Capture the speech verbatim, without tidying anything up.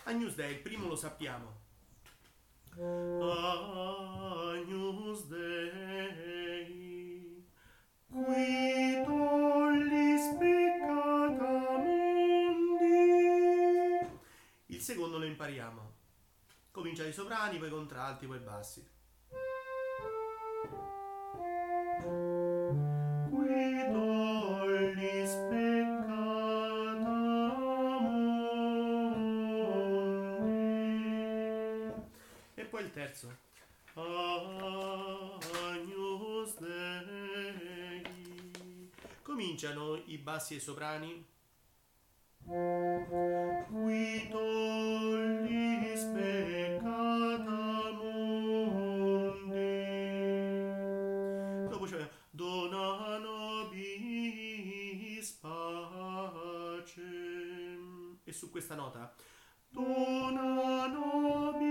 Agnus Dei, il primo lo sappiamo. Agnus Dei, qui tollis peccata mundi. Il secondo lo impariamo. Comincia dai soprani, poi contralti, poi bassi. Qui tollis peccata mundi. E poi il terzo. Agnus Dei. Cominciano i bassi e i soprani. Qui tollis peccata mundi. Dopo c'è dona nobis pacem. E su questa nota dona nobis